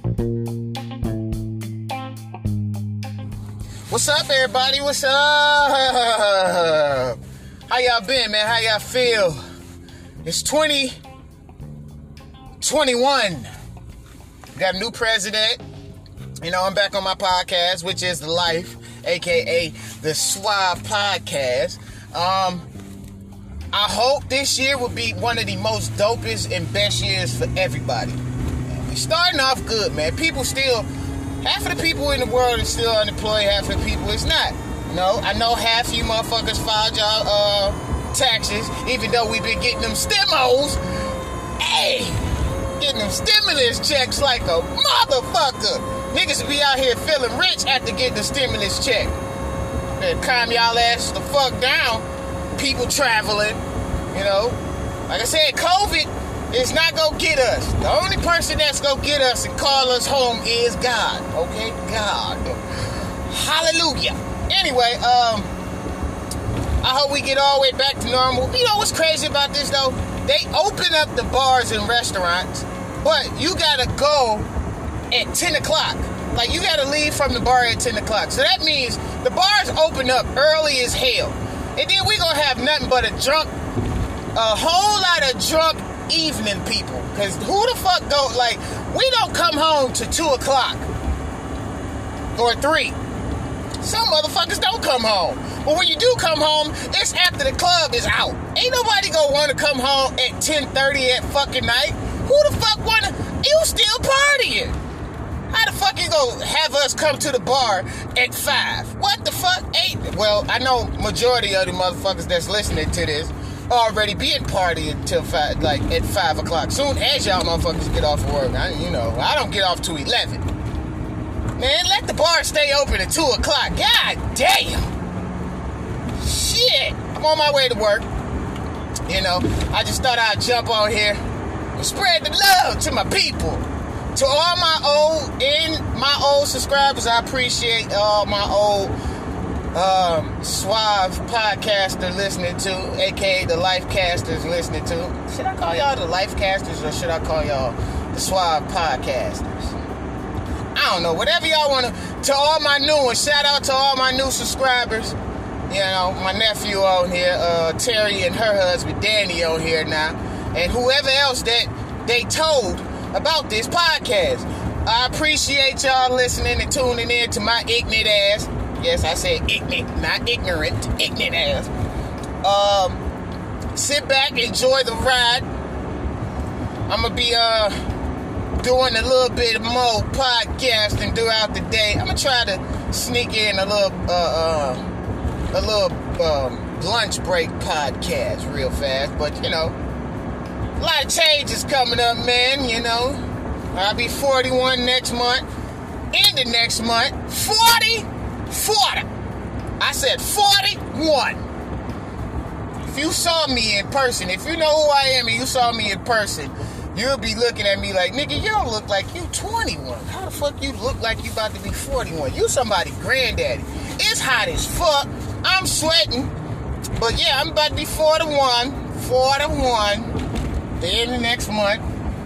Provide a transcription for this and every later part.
What's up, everybody? What's up? How y'all been, man? How y'all feel? It's 2021. Got a new president. You know, I'm back on my podcast, which is The Life, a.k.a. The Suave Podcast. I hope this year will be one of the most dopest and best years for everybody. We're starting off good, man. People still... Half of the people in the world is still unemployed, half of the people is not. You know, I know half of you motherfuckers filed y'all taxes, even though we've been getting them stemos. Hey, getting them stimulus checks like a motherfucker. Niggas be out here feeling rich after getting the stimulus check. Then calm y'all ass the fuck down. People traveling, you know. Like I said, COVID is not gonna get us. The only person that's gonna get us and call us home is God. Okay? God. Hallelujah. Anyway, I hope we get all the way back to normal. You know what's crazy about this, though? They open up the bars and restaurants, but you gotta go at 10 o'clock. Like, you gotta leave from the bar at 10 o'clock. So that means the bars open up early as hell. And then we gonna have nothing but a whole lot of drunk evening people. Because who the fuck don't, like, we don't come home to 2 o'clock. Or 3. Some motherfuckers don't come home. But when you do come home, it's after the club is out. Ain't nobody gonna want to come home at 10:30 at fucking night. Who the fuck wanna... You still partying. How the fuck you gonna have us come to the bar at 5? What the fuck? 8? Well, I know majority of the motherfuckers that's listening to this already being partying until 5, like at 5 o'clock. Soon as y'all motherfuckers get off of work, I don't get off till 11. Man, let the bar stay open at 2 o'clock. God damn. Shit. I'm on my way to work. You know, I just thought I'd jump on here and spread the love to my people. To all my old subscribers, I appreciate all my old Suave podcaster listening to, aka the Lifecasters listening to. Should I call y'all the Lifecasters or should I call y'all the Suave podcasters? I don't know. Whatever y'all want to. To all my new ones, shout out to all my new subscribers. You know, my nephew on here, Terry and her husband Danny on here now, and whoever else that they told about this podcast. I appreciate y'all listening and tuning in to my ignorant ass. Yes, I said ignorant, not ignorant. Ignorant ass. Sit back, enjoy the ride. I'm going to be doing a little bit more podcasting throughout the day. I'm going to try to sneak in a little lunch break podcast real fast. But, you know, a lot of changes coming up, man, you know. I'll be 41 next month. In the next month, 40. I said 41. If you saw me in person, if you know who I am and you saw me in person, you'll be looking at me like, nigga, you don't look like you 21. How the fuck you look like you about to be 41? You somebody granddaddy. It's hot as fuck. I'm sweating. But yeah, I'm about to be 41. The end of next month.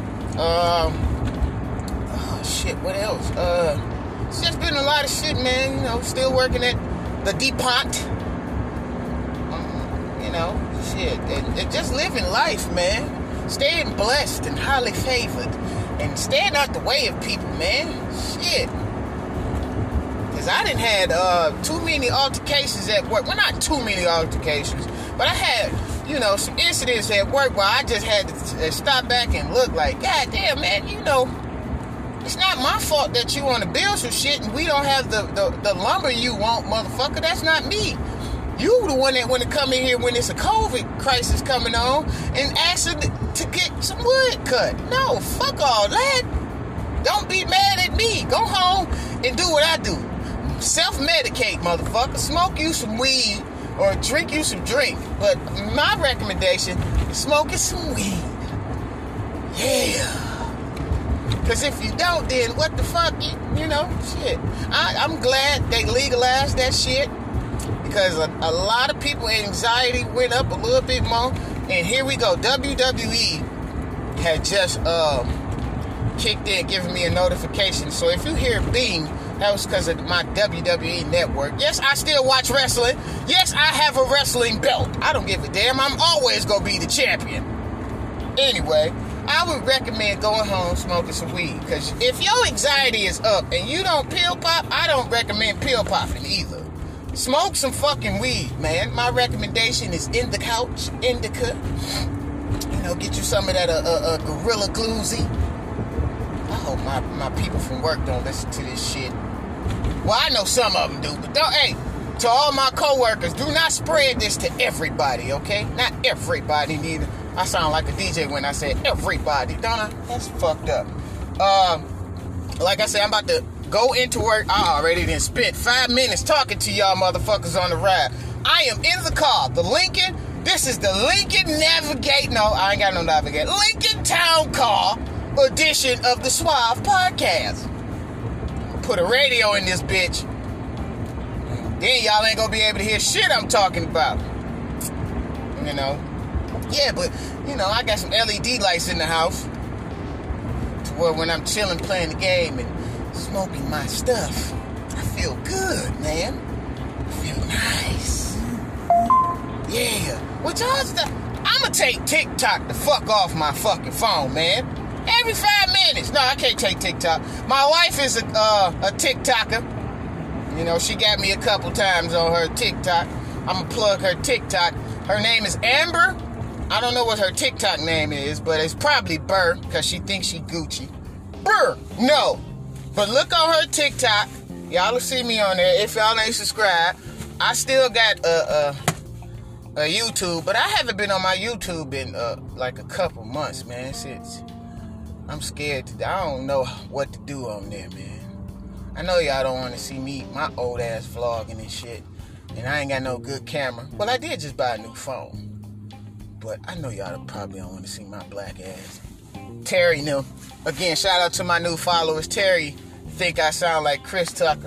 Shit, what else? It's just been a lot of shit, man. You know, still working at the DuPont. You know, shit. And just living life, man. Staying blessed and highly favored. And staying out the way of people, man. Shit. Because I done had too many altercations at work. Well, not too many altercations. But I had, you know, some incidents at work where I just had to stop back and look like, God damn, man, you know, it's not my fault that you want to build some shit and we don't have the lumber you want, motherfucker. That's not me. You the one that want to come in here when it's a COVID crisis coming on and ask her to get some wood cut. No, fuck all that. Don't be mad at me. Go home and do what I do. Self-medicate, motherfucker. Smoke you some weed or drink you some drink. But my recommendation is smoking some weed. Yeah. Because if you don't, then what the fuck, you know, shit. I'm glad they legalized that shit. Because a lot of people, anxiety went up a little bit more. And here we go. WWE had just kicked in, giving me a notification. So if you hear bing, that was because of my WWE network. Yes, I still watch wrestling. Yes, I have a wrestling belt. I don't give a damn. I'm always going to be the champion. Anyway, I would recommend going home smoking some weed. Because if your anxiety is up and you don't pill pop, I don't recommend pill popping either. Smoke some fucking weed, man. My recommendation is indica. You know, get you some of that Gorilla Gloozy. I hope my people from work don't listen to this shit. Well, I know some of them do, but don't. Hey, to all my coworkers, do not spread this to everybody, okay? Not everybody neither. I sound like a DJ when I said everybody, don't I? That's fucked up. Like I said, I'm about to go into work. I already done spent 5 minutes talking to y'all motherfuckers on the ride. I am in the car, the Lincoln. This is the Lincoln Navigate. No, I ain't got no Navigate. Lincoln Town Car edition of the Suave Podcast. Put a radio in this bitch. Then y'all ain't gonna be able to hear shit I'm talking about. You know? Yeah, but, you know, I got some LED lights in the house. To where when I'm chilling playing the game and smoking my stuff, I feel good, man. I feel nice. Yeah. Which I'ma take TikTok the fuck off my fucking phone, man. Every 5 minutes. No, I can't take TikTok. My wife is a TikToker. You know, she got me a couple times on her TikTok. I'ma plug her TikTok. Her name is Amber. I don't know what her TikTok name is, but it's probably Burr, because she thinks she Gucci. Burr, no. But look on her TikTok. Y'all will see me on there. If y'all ain't subscribed, I still got a YouTube, but I haven't been on my YouTube in like a couple months, man. Since I'm scared I don't know what to do on there, man. I know y'all don't want to see me, my old ass vlogging and shit, and I ain't got no good camera. Well, I did just buy a new phone, but I know y'all probably don't want to see my black ass. Terry knew. Again, shout out to my new followers. Terry think I sound like Chris Tucker.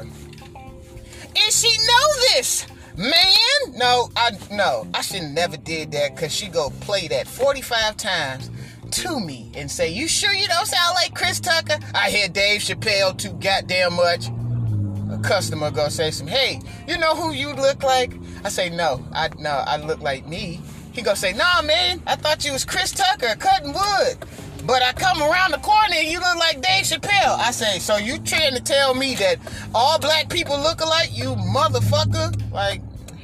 And she know this, man. No, I should never did that, because she go play that 45 times to me and say, you sure you don't sound like Chris Tucker? I hear Dave Chappelle too goddamn much. A customer go say some, hey, you know who you look like? I say, no, I look like me. He go say, nah, man, I thought you was Chris Tucker cutting wood. But I come around the corner and you look like Dave Chappelle. I say, so you trying to tell me that all black people look alike, you motherfucker? Like,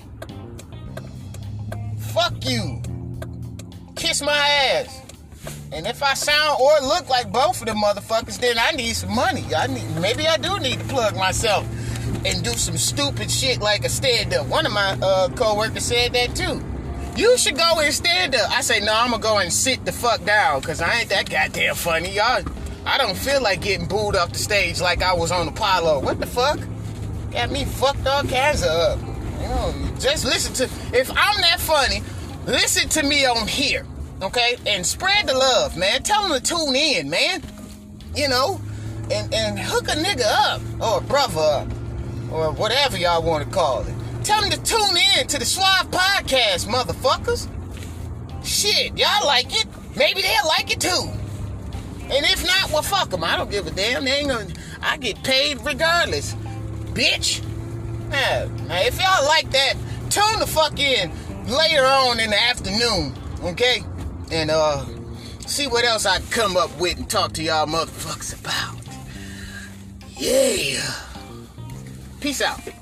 fuck you. Kiss my ass. And if I sound or look like both of them motherfuckers, then I need some money. Maybe I do need to plug myself and do some stupid shit like a stand-up. One of my co-workers said that too. You should go and stand up. I say, no, I'm going to go and sit the fuck down, because I ain't that goddamn funny, y'all. I don't feel like getting booed off the stage like I was on Apollo. What the fuck? Got me fucked all kinds of up. You know, just listen to, if I'm that funny, listen to me on here, okay? And spread the love, man. Tell them to tune in, man. You know? And hook a nigga up, or a brother up, or whatever y'all want to call it. Tell them to tune in to the Suave Podcast, motherfuckers. Shit, y'all like it. Maybe they'll like it too. And if not, well, fuck them. I don't give a damn. They ain't gonna, I get paid regardless, bitch. Yeah. Now, if y'all like that, tune the fuck in later on in the afternoon, okay? And see what else I can come up with and talk to y'all motherfuckers about. Yeah. Peace out.